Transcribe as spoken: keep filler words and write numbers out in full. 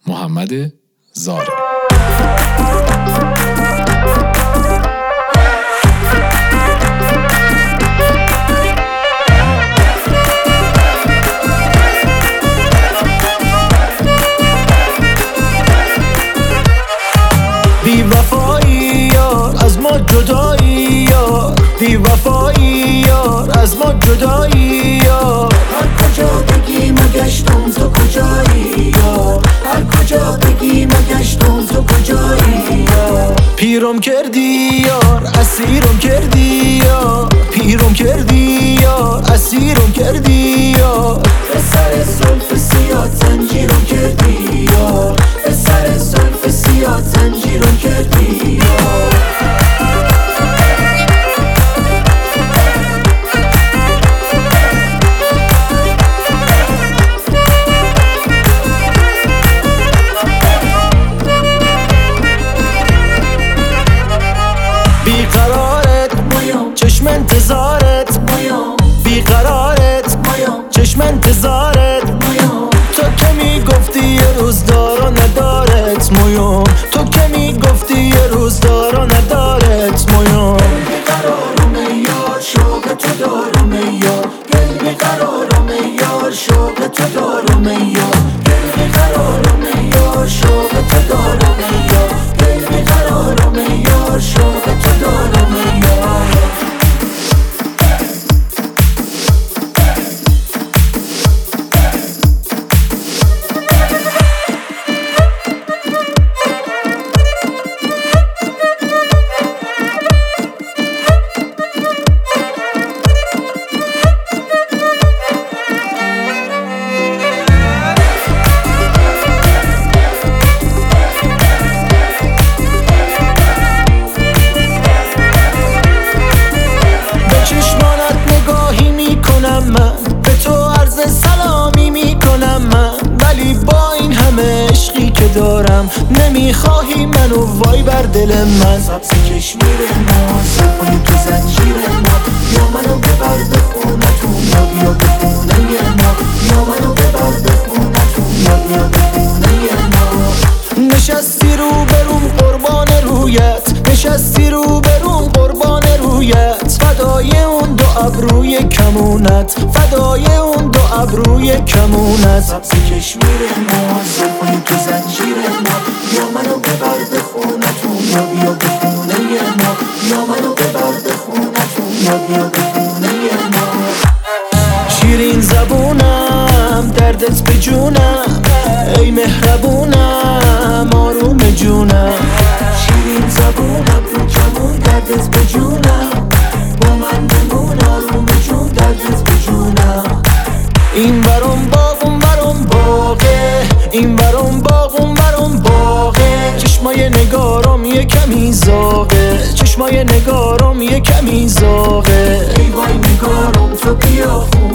محمد زارع. بی وفایی یار از ما جدایی یار، بی وفایی یار از ما جدایی یار. هر کجا بگی مگشتم تو کجایی یار، هر کجا بگی مگشتم تو کجایی یار. پیرم کردی یار اسیرم کردی یار، پیرم کردی یار اسیرم کردی یار. به سر زلف سیاه زنجیرم کردی یار، به سر زلف سیاه زنجیرم کردی یار. بیقرارت چشم انتظارت، بیقرارت چشم انتظارت. تو که میگفتی یه روز دارا ندارت مویوم، تو که میگفتی یه روز دارا ندارت مویوم. بیقرارم یار شوق تو دارم یار، دل بیقرارم یار شوق تو دارم یار. دل بیقرارم یار شوق تو دارم یار، دل بیقرارم یار شوق تو دارم یار. من به تو عرض سلامی میکنم من، ولی با این همه عشقی که دارم نمیخواهی منو وای بر دل من. سبز کشمیر ما زلفای تو زنجیر ما، یا منو ببر به خونتون یا بیا به خونه ما، یا منو ببر به خونتون یا بیا به خونه ما. نشستی رو بروم قربان رویت، نشستی رو بروم قربان رویت. فدای اون دو ابروی کمونت، فدای اون دو ابروی کمونت. سبز کشمیر ما زلفای تو زنجیر ما، یا منو ببر به خونتون یا بیا به خونه ما، یا منو ببر به خونتون یا بیا به خونه ما. شیرین زبونم دردت به جونم، ای مهربونم آروم جونم. شیرین زبونم رو کمون دردت به جونم، با من بمون آروم جون دردت به جونم. این برام باغ اون برام باغه، این برام باغ اون برام باغه. چشمای نگارم یه کمی زاغه، چشمای نگارم یه کمی زاغه. ای وای نگارم تو بیا